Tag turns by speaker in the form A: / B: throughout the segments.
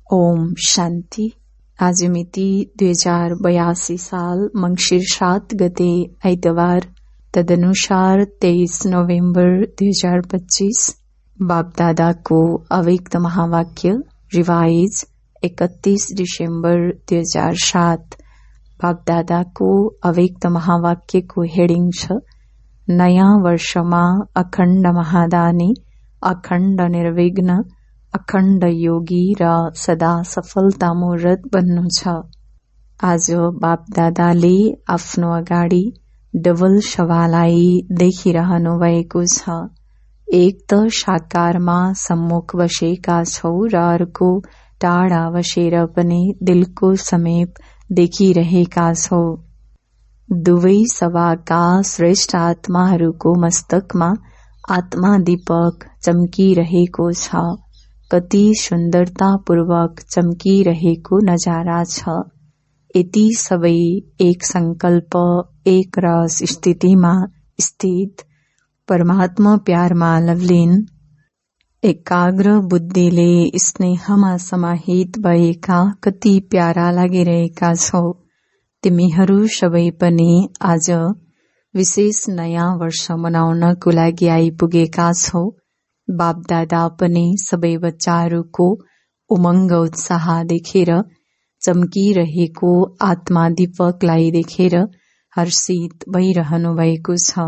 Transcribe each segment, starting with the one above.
A: ओम शान्ति। आज मिति 2082 साल मंगशिर 7 गते आइतबार, तदनुसार 23 नोभेम्बर 2025। बापदादाको अव्यक्त महावाक्य रिवाइज 31 डिसेम्बर 2007। बापदादाको अव्यक्त महावाक्यको हेडिङ छ, नयाँ वर्षमा अखण्ड महादानी, अखण्ड निर्विघ्न, अखण्ड योगी र सदा सफलतामूर्त बन्नु छ। आज बापदादाले आफ्नो अगाडि डबल सभालाई देखिरहनु भएको छ। एक त साकारमा सम्मुख बसेका छौ र अर्को टाढा बसेर पनि दिलको समीप देखिरहेका छौ। दुवै सभाका श्रेष्ठ आत्माहरूको मस्तकमा आत्मा दीपक चम्किरहेको छ। कति सुन्दरतापूर्वक चम्किरहेको नजारा छ। यति सबै एक संकल्प, एक रस स्थितिमा स्थित परमात्मा प्यारमा लवलीन, एकाग्र बुद्धिले स्नेहमा समाहित भएका कति प्यारा लागिरहेका छौ। तिमीहरू सबै पनि आज विशेष नयाँ वर्ष मनाउनको लागि आइपुगेका छौ। बापदादा पनि सबै बच्चाहरूको उमङ्ग उत्साह देखेर, चम्किरहेको आत्मा दीपकलाई देखेर हर्षित भइरहनु भएको छ।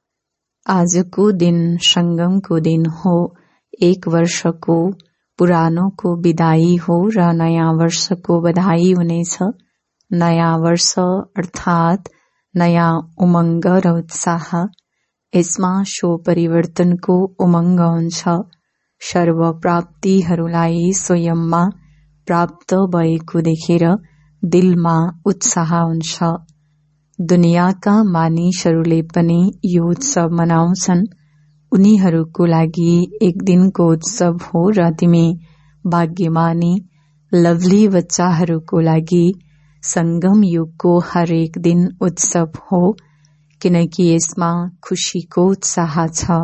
A: आजको दिन संगमको दिन हो। एक वर्षको पुरानोको विदाई हो र नयाँ वर्षको बधाई हुनेछ। नयाँ वर्ष अर्थात् नयाँ उमङ्ग र उत्साह। यसमा सो परिवर्तनको उमङ्ग हुन्छ। सर्व प्राप्तिहरूलाई स्वयंमा प्राप्त भएको देखेर दिलमा उत्साह हुन्छ। दुनियाँका मानिसहरूले पनि यो उत्सव मनाउँछन्। उनीहरूको लागि एक दिनको उत्सव हो र तिमी भाग्यमानी लवली बच्चाहरूको लागि संगम युगको हरेक दिन उत्सव हो, किनकि यसमा खुशीको उत्साह छ।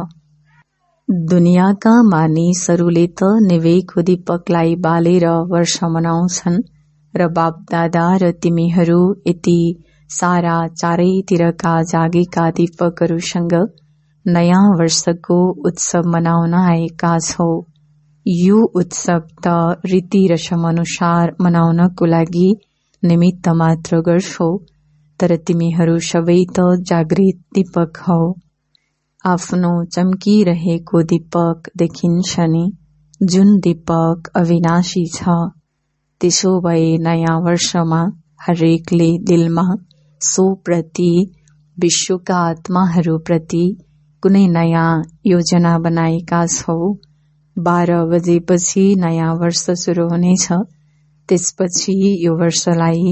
A: दुनियाँका मानिसहरूले त निवेको दीपकलाई बालेर वर्ष मनाउँछन् र बापदादा र तिमीहरू यति सारा चारैतिरका जागेका दीपकहरूसँग नयाँ वर्षको उत्सव मनाउन आएका छौ। यो उत्सव त रीति रसम अनुसार मनाउनको लागि निमित्त मात्र गर्छौ, तर तिमीहरू सबै त जागृत दीपक हौ। आफ्नो चम्किरहेको दीपक देखिन्छ नि, जुन दीपक अविनाशी छ। त्यसो भए नयाँ वर्षमा हरेकले दिलमा सो प्रति, विश्वका आत्माहरूप्रति कुनै नयाँ योजना बनाएका छौ। 12 बजेपछि नयाँ वर्ष सुरु हुनेछ। त्यसपछि यो वर्षलाई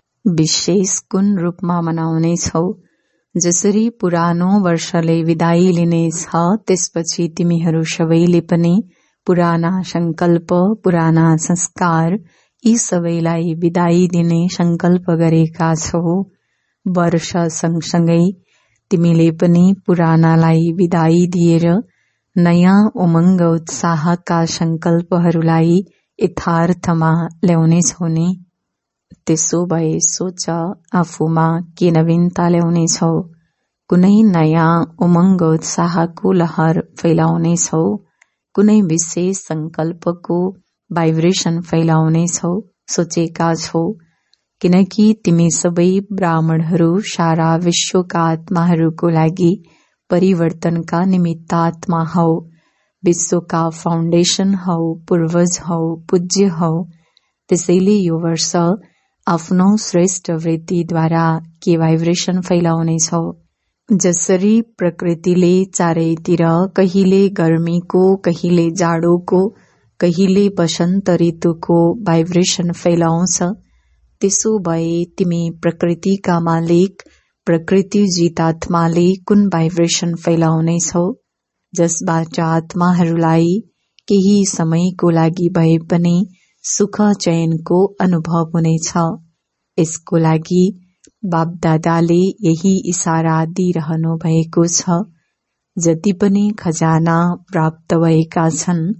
A: विशेष कुन रूपमा मनाउनेछौ। जसरी पुरानो वर्षले विदाई लिनेछ, त्यसपछि तिमीहरू सबैले पनि पुराना संकल्प, पुराना संस्कार यी सबैलाई विदाई दिने संकल्प गरेका छौ। वर्ष सँगसँगै तिमीले पनि पुरानालाई विदाई दिएर नयाँ उमङ्ग उत्साहका संकल्पहरूलाई यथार्थमा ल्याउनेछौ नि। त्यसो भए सोच, आफूमा के नवीनता ल्याउनेछौ। कुनै नयाँ उमङ्ग उत्साहको लहर फैलाउनेछौ। कुनै विशेष संकल्पको भाइब्रेसन फैलाउनेछौ। सोचेका छौ, किनकि तिमी सबै ब्राह्मणहरू सारा विश्वका आत्माहरूको लागि परिवर्तनका निमित्त आत्मा हौ। विश्वका फाउन्डेसन हौ, पूर्वज हौ, पूज्य हौ। त्यसैले यो वर्ष आफ्नो श्रेष्ठ वृत्तिद्वारा के भाइब्रेसन फैलाउनेछौ। जसरी प्रकृतिले चारैतिर कहिले गर्मीको, कहिले जाडोको, कहिले वसन्त ऋतुको भाइब्रेसन फैलाउँछ, त्यसो भए तिमी प्रकृतिका मालिक, प्रकृति जित आत्माले कुन भाइब्रेसन फैलाउनेछौ, जसबाट आत्माहरूलाई केही समयको लागि भए पनि सुख चयनको अनुभव हुनेछ। यसको लागि बापदादाले यही इशारा दिइरहनु भएको छ। जति पनि खजाना प्राप्त भएका छन्,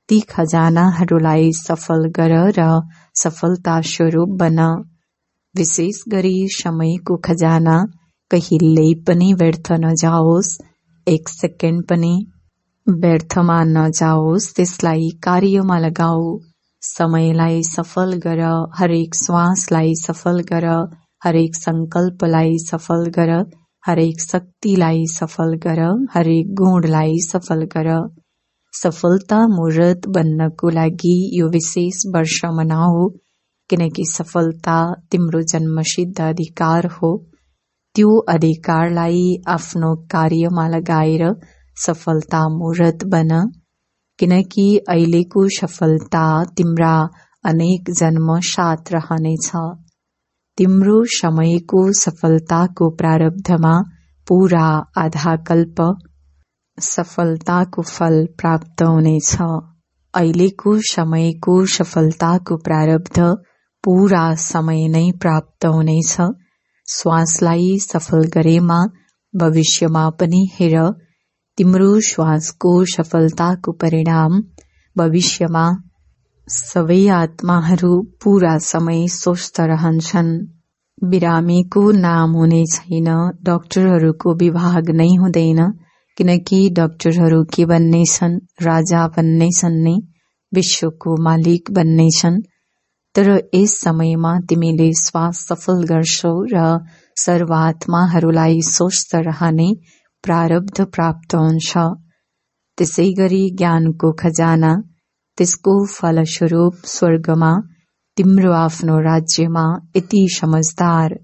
A: ती खजानाहरूलाई सफल गर र सफलता स्वरूप बन। विशेष गरी समयको खजाना कहिल्यै पनि व्यर्थ नजाओस्, एक सेकेन्ड पनि व्यर्थमा नजाओस्, त्यसलाई कार्यमा लगाऊ। समयलाई सफल गर, हरेक श्वासलाई सफल गर, हरेक संकल्पलाई सफल गर, हरेक शक्तिलाई सफल गर, हरेक गुणलाई सफल गर। सफलता मूर्त बन्नको लागि यो विशेष वर्ष मनाऊ, किनकि सफलता तिम्रो जन्मसिद्ध अधिकार हो। त्यो अधिकारलाई आफ्नो कार्यमा लगाएर सफलता मूर्त बन, किनकि अहिलेको सफलता तिम्रा अनेक जन्म साथ रहनेछ। तिम्रो समयको सफलताको प्रारब्धमा पूरा आधा कल्प सफलताको फल प्राप्त हुनेछ। अहिलेको समयको सफलताको प्रारब्ध पूरा समय नै प्राप्त हुनेछ। श्वासलाई सफल गरेमा भविष्यमा पनि हेर, तिम्रो श्वासको सफलताको परिणाम भविष्यमा सबै आत्माहरू पूरा समय स्वस्थ रहन्छन्। बिरामीको नाम हुने छैन, डाक्टरहरूको विभाग नै हुँदैन, किनकि डाक्टरहरू के बन्ने छन्? राजा बन्ने छन् नि, विश्वको मालिक बन्ने छन्। तर यस समयमा तिमीले श्वास सफल गर्छौ र सर्वात्माहरूलाई स्वस्थ रहने प्रारब्ध प्राप्त हुन्छ। त्यसै गरी ज्ञानको खजाना, त्यसको फलस्वरूप स्वर्गमा तिम्रो आफ्नो राज्यमा यति समझदार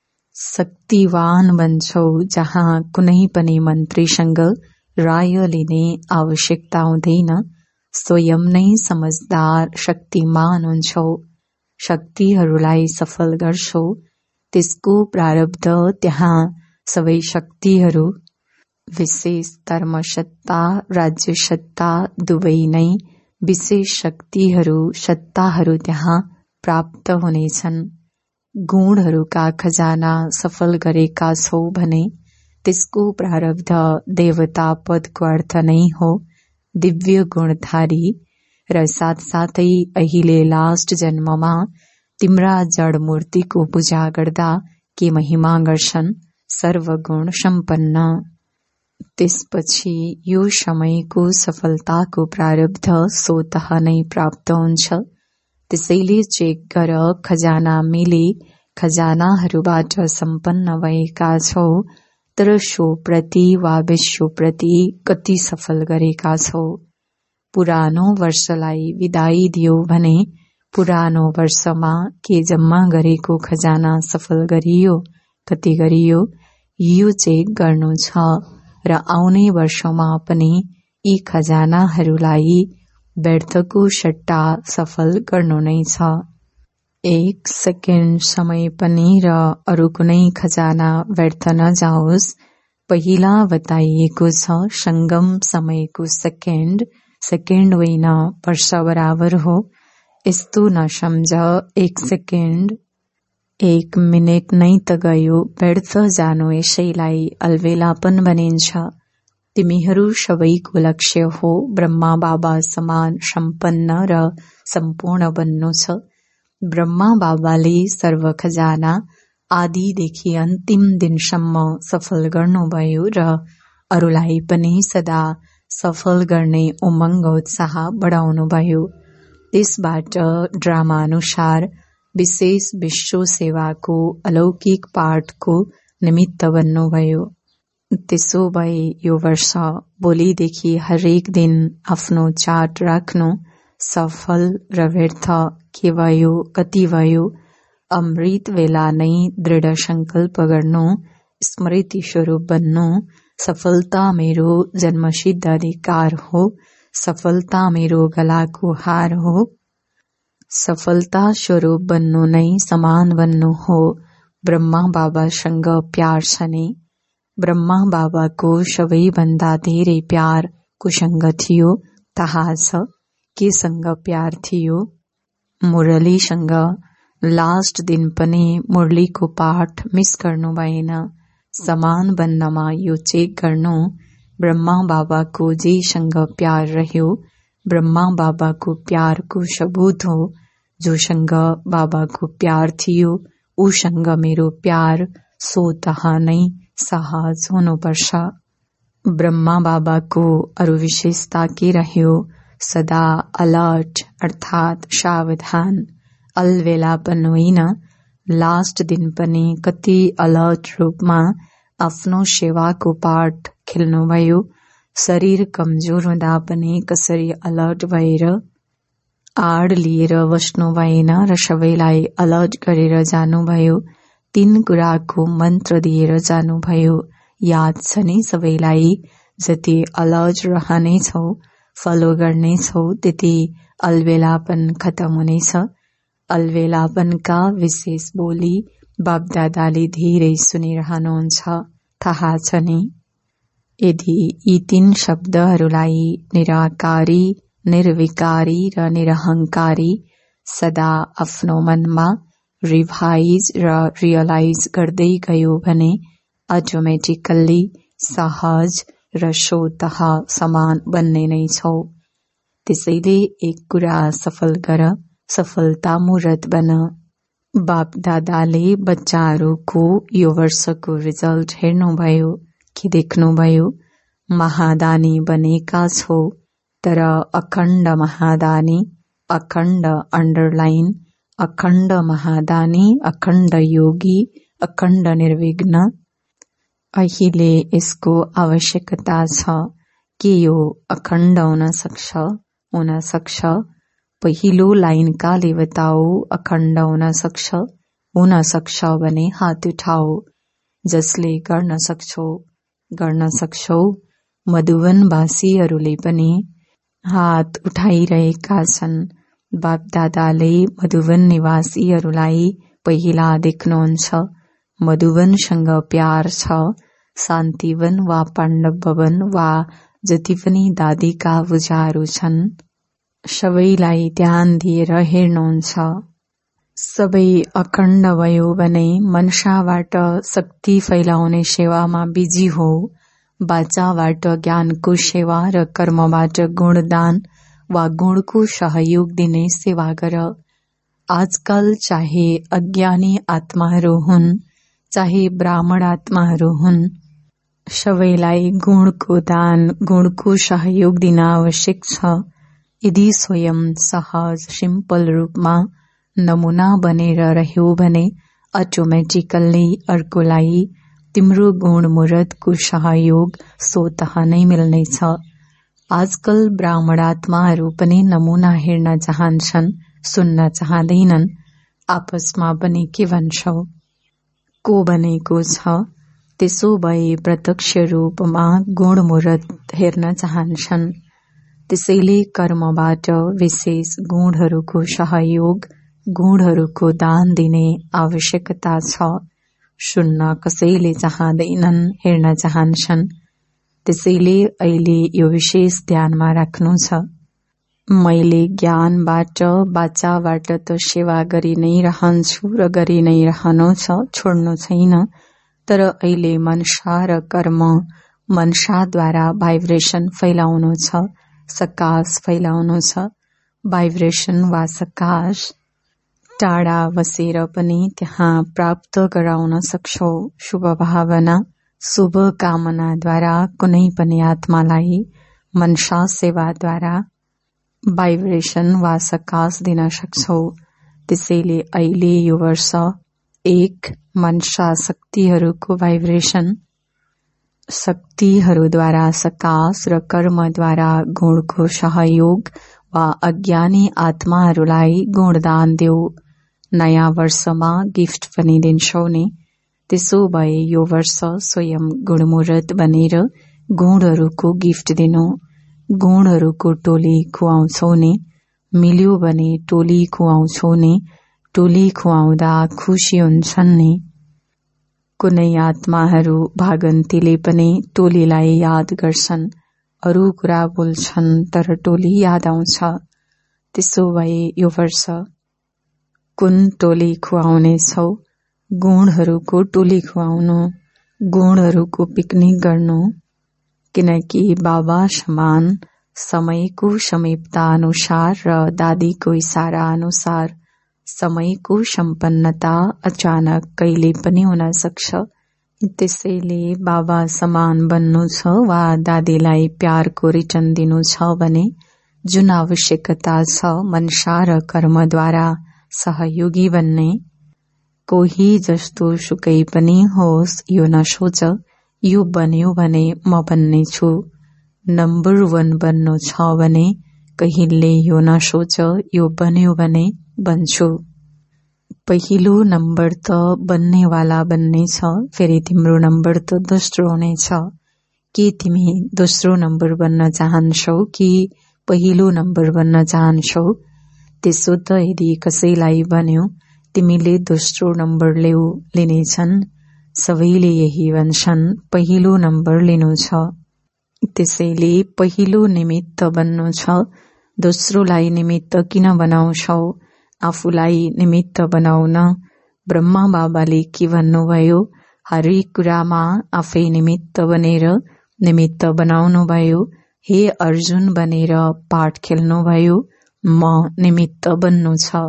A: शक्तिवान बन्छौ जहाँ कुनै पनि मन्त्रीसँग राय लिने आवश्यकता हुँदैन। स्वयं नै समझदार शक्तिमान हुन्छौ। शक्तिहरूलाई सफल गर्छौ, त्यसको प्रारब्ध त्यहाँ सबै शक्तिहरू, विशेष धर्मसत्ता, राज्यसत्ता दुवै नै विशेष शक्तिहरू, सत्ताहरू त्यहाँ प्राप्त हुनेछन्। गुणहरूका खजाना सफल गरेका छौ भने त्यसको प्रारब्ध देवता पदको अर्थ नै हो, दिव्य गुणधारी। र साथसाथै अहिले लास्ट जन्ममा तिम्रा जड मूर्तिको पूजा गर्दा के महिमा गर्छन्, सर्वगुण सम्पन्न। त्यसपछि यो समयको सफलताको प्रारब्ध स्वतः नै प्राप्त हुन्छ। त्यसैले चेक गर, खजाना मिले, खजानाहरूबाट सम्पन्न भएका छौ, तर सो प्रति वा विश्वप्रति कति सफल गरेका छौ। पुरानो वर्षलाई विदाई दियो भने पुरानो वर्षमा के जम्मा गरेको खजाना सफल गरियो, कति गरियो, यो चेक गर्नु छ। र आउने वर्षमा पनि यी खजानाहरूलाई व्यर्थको सट्टा सफल गर्नु नै छ। एक सेकेन्ड समय पनि र अरू कुनै खजाना व्यर्थ नजाओस्। पहिला बताइएको छ संगम समयको सेकेन्ड होइन, वर्ष बराबर हो। यस्तो नसम्झ, एक सेकेन्ड, एक मिनेट नै त गयो, व्यर्थ जानु यसैलाई अलवेलापन भनिन्छ। तिमीहरू सबैको लक्ष्य हो ब्रह्मा बाबा समान सम्पन्न र सम्पूर्ण बन्नु छ। ब्रह्मा बाबाले सर्व खजाना आदिदेखि अन्तिम दिनसम्म सफल गर्नुभयो र अरूलाई पनि सदा सफल गर्ने उमङ्ग उत्साह बढाउनुभयो। त्यसबाट ड्रामा अनुसार विशेष विश्व सेवाको अलौकिक पाठको निमित्त बन्नुभयो। त्यसो भए यो वर्ष भोलिदेखि हरेक दिन आफ्नो चार्ट राख्नु, सफल र व्यर्थ के भयो, कति भयो। अमृत बेला नै दृढ संकल्प गर्नु, स्मृति स्वरूप बन्नु। सफलता मेरो जन्मसिद्ध अधिकार हो, सफलता मेरो गलाको हार हो। सफलता स्वरूप बन्नु नै समान बन्नु हो। ब्रह्मा बाबासँग प्यार छ नि? ब्रह्मा बाबाको सबैभन्दा धेरै प्यार कोसँग थियो थाहा छ? केसँग प्यार थियो? मुरलीसँग। लास्ट दिन पनि मुरलीको पाठ मिस गर्नु भएन। समान बन्नमा यो चेक गर्नु, ब्रह्मा बाबाको जेसँग प्यार रह्यो, ब्रह्मा बाबाको प्यारको सबूत हो। जोसँग बाबाको प्यार थियो उसँग मेरो प्यार स्वतः नै सहज हुनुपर्छ। ब्रह्मा बाबाको अरू विशेषता के रह्यो? सदा अलर्ट अर्थात सावधान। अलवेलापन होइन, लास्ट दिन पनि कति अलर्ट रूपमा आफ्नो सेवाको पाठ खेल्नुभयो। शरीर कमजोर हुँदा पनि कसरी अलर्ट भएर आड लिएर बस्नु भएन र सबैलाई अलर्ट गरेर जानुभयो। 3 कुराको मन्त्र दिएर जानुभयो। याद छ नि सबैलाई? जति अलर्ट रहनेछौ, फलो गर्नेछौ, त्यति अलवेलापन खत्म हुनेछ। अलवेलापनका विशेष बोली बापदादाले धेरै सुनिरहनुहुन्छ, थाहा छ नि? यदि यी 3 शब्दहरूलाई निराकारी, निर्विकारी र निरहङ्कारी सदा आफ्नो मनमा रिभाइज र रियलाइज गर्दै गयो भने अटोमेटिकल्ली सहज र स्वतः समान बन्ने नै छौ। त्यसैले एक कुरा सफल गर, सफलता मूर्त बन। बाप दादाले बच्चाहरूको यो वर्षको रिजल्ट हेर्नुभयो कि देख्नुभयो? महादानी बनेका छौ, तर अखण्ड महादानी, अखण्ड अन्डरलाइन, अखण्ड महादानी, अखण्ड योगी, अखण्ड निर्विघ्न। अहिले यसको आवश्यकता छ कि यो अखण्ड हुन सक्छ, हुन सक्छ। पहिलो लाइनका देवताओ अखण्ड हुन सक्छ भने हात उठाओ। जसले गर्न सक्छौ। मधुवनवासीहरूले पनि हात उठाइरहेका छन्। बाप दादाले मधुवन निवासीहरूलाई पहिला देख्नुहुन्छ। मधुवनसँग प्यार छ। शान्तिवन वा पाण्डववन वा जति पनि दादीका पूजाहरू छन्, सबैलाई ध्यान दिएर हेर्नुहुन्छ। सबै अखण्ड भयो भने मनसाबाट शक्ति फैलाउने सेवामा बिजी हो। वाचाबाट ज्ञानको सेवा र कर्मबाट गुणदान वा गुणको सहयोग दिने सेवा गर। आजकल चाहे अज्ञानी आत्माहरू हुन्, चाहे ब्राह्मण आत्माहरू हुन्, सबैलाई गुणको दान, गुणको सहयोग दिन आवश्यक छ। यदि स्वयं सहज सिम्पल रूपमा नमुना बनेर रह्यो भने अटोमेटिकल्ली अर्कोलाई तिम्रो गुण मुरतको सहयोग स्वतः नै मिल्नेछ। आजकल ब्राह्मण आत्माहरू पनि नमुना हेर्न चाहन्छन्, सुन्न चाहँदैनन्। आपसमा पनि के भन्छौ? को बनेको छ? त्यसो भए प्रत्यक्ष रूपमा गुण मुरत हेर्न चाहन्छन्। त्यसैले कर्मबाट विशेष गुणहरूको सहयोग, गुणहरूको दान दिने आवश्यकता छ। सुन्न कसैले चाहँदैनन्, हेर्न चाहन्छन्। त्यसैले अहिले यो विशेष ध्यानमा राख्नु छ। मैले ज्ञानबाट, वाचाबाट त सेवा गरि नै रहन्छु र गरि नै रहनु छ, छोड्नु छैन। तर अहिले मनसा र कर्म, मनसाद्वारा भाइब्रेसन फैलाउनु छ, सकाश फैलाउनु छ। भाइब्रेसन वा सकाश टाढा बसेर पनि त्यहाँ प्राप्त गराउन सक्छौ। शुभ भावना, शुभ कामनाद्वारा कुनै पनि आत्मालाई मनसा सेवाद्वारा भाइब्रेसन वा सकाश दिन सक्छौ। त्यसैले अहिले यो वर्ष 1 मनसा शक्तिहरूको भाइब्रेसन, शक्तिहरूद्वारा सकाश र कर्मद्वारा गुणको सहयोग वा अज्ञानी आत्माहरूलाई गुणदान देऊ। नयाँ वर्षमा गिफ्ट पनि दिन्छौ नि। त्यसो भए यो वर्ष स्वयं गुणमुरत बनेर गुणहरूको गिफ्ट दिनु। गुणहरूको टोली खुवाउँछौ नि। मिल्यो भने टोली खुवाउँछौ नि। टोली खुवाउँदा खुसी हुन्छन् नि। कुनै आत्माहरू भागन्तीले पनि टोलीलाई याद गर्छन्। अरू कुरा बोल्छन् तर टोली याद आउँछ। त्यसो भए यो वर्ष कुन टोली खुवाउने छौ? गुणहरूको टोली खुवाउनु, गुणहरूको पिकनिक गर्नु। किनकि बाबा समान समयको समीपता अनुसार र दादीको इशारा अनुसार समयको सम्पन्नता अचानक कहिले पनि हुन सक्छ। त्यसैले बाबा समान बन्नु छ वा दादीलाई प्यारको रिटर्न दिनु छ भने जुन आवश्यकता छ मनसा र कर्मद्वारा सहयोगी बन्ने। कोही जस्तो सुकै पनि होस् यो नसोच यो बन्यो भने म बन्ने छु, नम्बर 1 बन्नु छ भने कहिले यो नसोच यो बन्यो भने बन्छु। पहिलो नम्बर त बन्नेवाला बन्ने छ, फेरि तिम्रो नम्बर त दोस्रो हुनेछ। के तिमी दोस्रो नम्बर बन्न चाहन्छौ कि पहिलो नम्बर बन्न चाहन्छौ? त्यसो त यदि कसैलाई बन्यो तिमीले दोस्रो नम्बर लिनेछन्। सबैले यही भन्छन् पहिलो नम्बर लिनु छ। त्यसैले पहिलो निमित्त बन्नु छ। दोस्रोलाई निमित्त किन बनाउँछौ? आफूलाई निमित्त बनाउन। ब्रह्मा बाबाले के भन्नुभयो? हरेक कुरामा आफै निमित्त बनेर निमित्त बनाउनु भयो। हे अर्जुन बनेर पाठ खेल्नुभयो। म निमित्त बन्नु छ।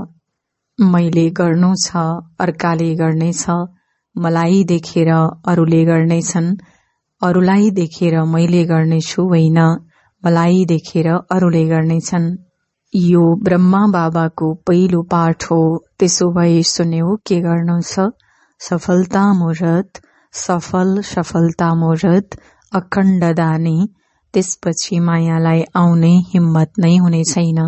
A: मैले गर्नु छ, अर्काले गर्नेछ। मलाई देखेर अरूले गर्नेछन्। अरूलाई देखेर मैले गर्नेछु होइन, मलाई देखेर अरूले गर्नेछन्। यो ब्रह्मा बाबाको पहिलो पाठ हो। त्यसो भए सुन्यो के गर्नु छ? सफलता मुहूर्त, सफलता मुहूर्त, अखण्ड दानी। त्यसपछि मायालाई आउने हिम्मत नै हुने छैन।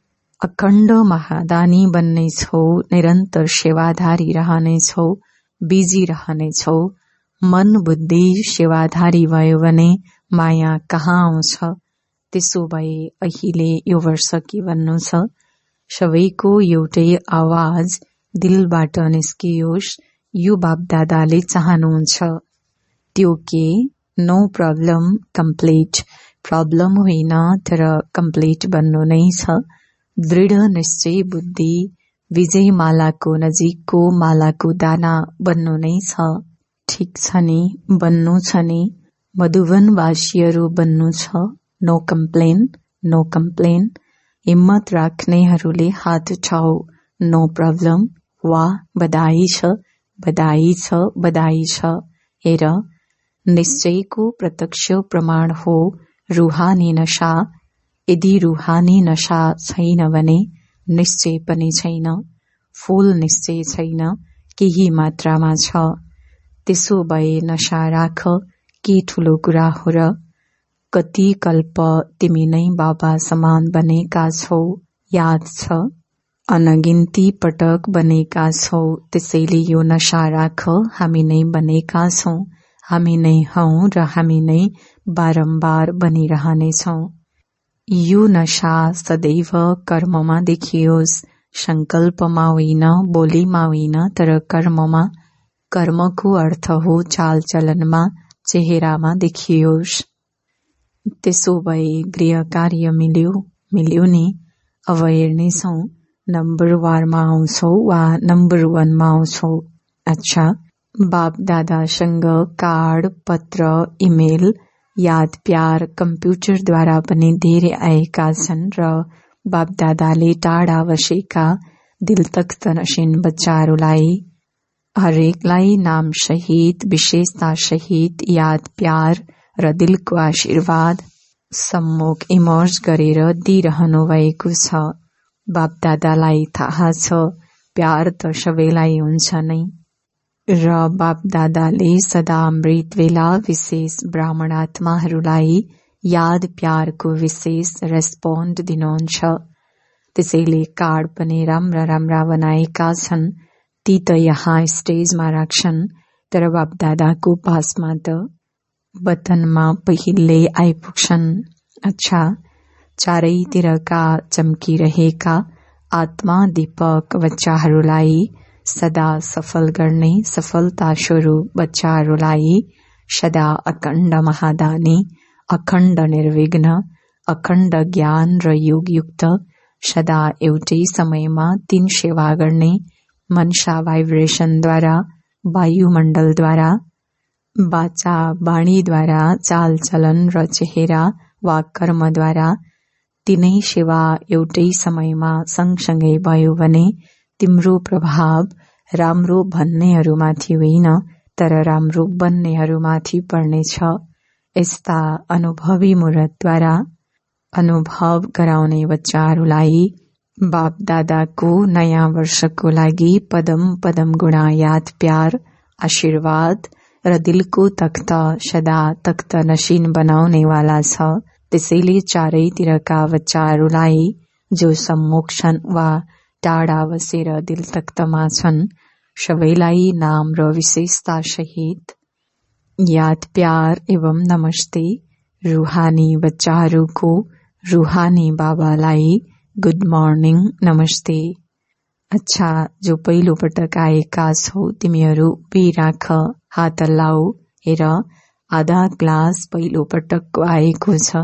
A: अखण्ड महादानी बन्नेछौ, निरन्तर सेवाधारी रहनेछौ, बिजी रहनेछौ। मन बुद्धि सेवाधारी भयो भने माया कहाँ आउँछ? त्यसो भए अहिले यो वर्ष के भन्नु छ? सबैको एउटै आवाज दिलबाट निस्कियोस्, यो बापदादाले चाहनुहुन्छ। त्यो के? No problem complete. प्रब्लम होइन तर कम्प्लिट बन्नु नै छ। दृढ निश्चय बुद्धि विजय मालाको नजिकको मालाको दाना बन्नु नै छ। ठिक छ नि, बन्नु छ नि। मधुवनवासीहरू बन्नु छ। No complain, no complain. हिम्मत राख्नेहरूले हात उठाऊ। No problem. वाह, बधाई छ, बधाई छ, बधाई छ। हेर, निश्चयको प्रत्यक्ष प्रमाण हो रूहानी नशा। यदि रूहानी नशा छैन भने निश्चय पनि छैन। फुल निश्चय छैन, केही मात्रामा छ। त्यसो भए नशा राख, के ठुलो कुरा हो र? कति कल्प तिमी नै बाबा समान बनेका छौ, याद छ? अनगिन्ती पटक बनेका छौ। त्यसैले यो नशा राख, हामी नै बनेका छौं, हामी नै हौं र हामी नै बारम्बार बनिरहनेछौं। यो नशा सदैव कर्ममा देखियोस्, संकल्पमा होइन, बोलीमा होइन, तर कर्ममा। कर्मको अर्थ हो चालचलनमा, चेहरामा देखियोस्। त्यसो भए गृह कार्य मिल्यो नि। अब हेर्नेछौ नम्बर वारमा आउँछौ वा नम्बर 1 मा आउँछौ। अच्छा, बाप दादासँग कार्ड, पत्र, इमेल, याद प्यार कम्प्युटरद्वारा पनि धेरै आएका छन् र बाप दादाले टाढा बसेका दिल तख्त नसिन बच्चाहरूलाई हरेकलाई नाम सहित, विशेषता सहित याद प्यार र दिलको आशीर्वाद सम्मुख इमर्ज गरेर दिइरहनु भएको छ। बाप दादालाई थाहा छ प्यार त सबैलाई हुन्छ नै र बाप दादाले सदा अमृत बेला विशेष ब्राह्मण आत्माहरूलाई याद प्यारको विशेष रेस्पोन्ड दिनुहुन्छ। त्यसैले कार्ड पनि राम्रा राम्रा बनाएका छन्। ती त यहाँ स्टेजमा राख्छन्, तर बाप दादाको पासमा त बटनमा पहिल्यै आइपुग्छन्। अच्छा, चारैतिरका चम्किरहेका आत्मा दीपक बच्चाहरूलाई सदा सफल गर्ने सफलता स्वरूप बच्चाहरूलाई सदा अखण्ड महादानी, अखण्ड निर्विघ्न, अखण्ड ज्ञान र योगयुक्त सदा एउटै समयमा 3 सेवा गर्ने मनसा भाइब्रेसनद्वारा, वायुमण्डलद्वारा, वाचा वाणीद्वारा, चालचलन र चेहरा वा कर्मद्वारा तीनै सेवा एउटै समयमा सँगसँगै भयो भने तिम्रो प्रभाव राम्रो भन्नेहरूमाथि होइन तर राम्रो बन्नेहरूमाथि पर्नेछ। यस्ता अनुभवी मुरतद्वारा अनुभव गराउने बच्चाहरूलाई बाप दादाको नयाँ वर्षको लागि पदम पदम गुणा याद प्यार आशीर्वाद र दिलको तख्त सदा तख्त नशीन बनाउनेवाला छ। त्यसैले चारैतिरका बच्चाहरूलाई जो सम्मुख छन् वा टाढा बसेर दिल तख्तमा छन् सबैलाई नाम र विशेषता सहित याद प्यार एवं नमस्ते। रूहानी बच्चाहरूको रूहानी बाबालाई गुड मर्निङ नमस्ते। अच्छा, जो पहिलो पटक आएका छौ तिमीहरू उभिराख, हात हल्लाऊ। हेर, आधा ग्लास पहिलो पटकको आएको छ।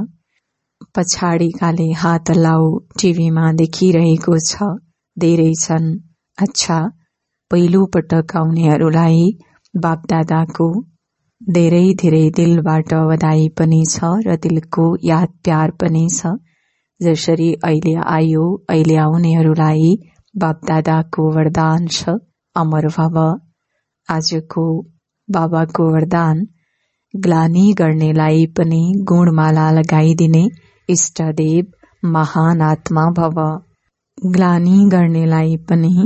A: पछाडिकाले हात हल्लाऊ, टिभीमा देखिरहेको छ, धेरै छन्। अच्छा, पहिलो पटक आउनेहरूलाई बापदादाको धेरै धेरै दिलबाट बधाई पनि छ र दिलको याद प्यार पनि छ। जसरी अहिले आयो अहिले आउनेहरूलाई बापदादाको वरदान छ, अमर भव। आजको बाबाको वरदान, ग्लानी गर्नेलाई पनि गुणमाला लगाइदिने इष्टदेव महान आत्मा भव। ग्लानी गर्नेलाई पनि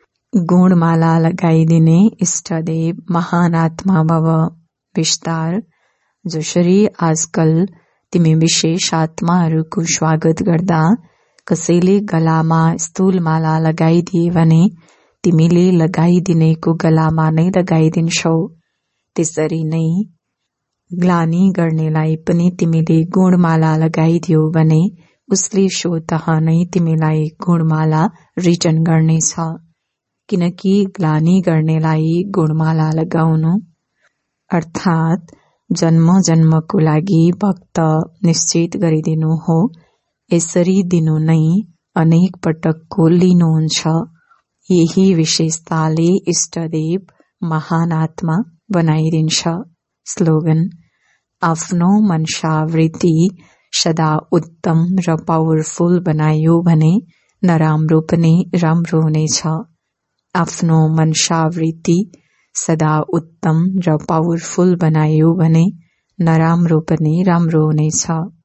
A: गुणमाला लगाइदिने इष्टदेव महान आत्मा भव। विस्तार, जसरी आजकल तिमी विशेष आत्माहरूको स्वागत गर्दा कसैले गलामा स्थूल माला लगाइदिए भने तिमीले लगाइदिनेको गलामा नै लगाइदिन्छौ। त्यसरी नै ग्लानी गर्नेलाई पनि तिमीले गुणमाला लगाइदियो भने उसले स्वतः नै तिमीलाई गुणमाला रिटर्न गर्नेछ। किनकि ग्लानी गर्नेलाई गुणमाला लगाउनु अर्थात् जन्म जन्मको लागि भक्त निश्चित गरिदिनु हो। यसरी दिनु नै अनेक पटकको लिनुहुन्छ। यही विशेषताले इष्टदेव महान आत्मा बनाइदिन्छ। स्लोगन, आफ्नो मनसावृत्ति सदा उत्तम र पावरफुल बनायो भने नराम्रो पनि राम्रो हुनेछ। आफ्नो मनसावृत्ति सदा उत्तम र पावरफुल बनायो भने नराम्रो पनि राम्रो हुनेछ।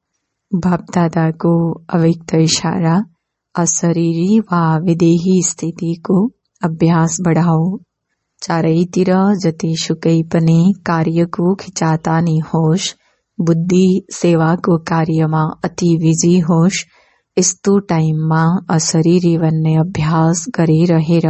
A: बापदादाको अव्यक्त इशारा, अशरीरी वा विदेही स्थितिको अभ्यास बढाऊ। चारैतिर जतिसुकै पनि कार्यको खिचातानी होस्, बुद्धि सेवाको कार्यमा अति बिजी होस्, यस्तो टाइममा अशरीरी बन्ने अभ्यास गरिरहेर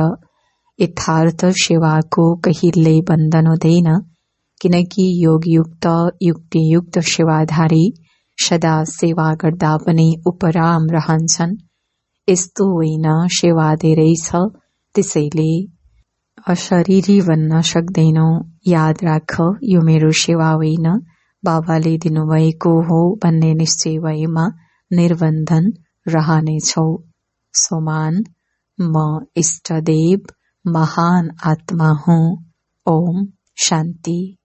A: यथार्थ सेवाको कहिल्यै बन्धन हुँदैन। किनकि योगयुक्त युक्तियुक्त सेवाधारी सदा सेवा गर्दा पनि उपराम रहन्छन्। यस्तो होइन सेवा धेरै छ त्यसैले अशरीरी बन्न सक्दैनौ। याद राख, यो मेरो सेवा होइन, बाबाले दिनुभएको हो भन्ने निश्चय भएमा निर्बन्धन रहनेछौ। सोमान, म इष्टदेव महान आत्मा हूँ। ओम शान्ति।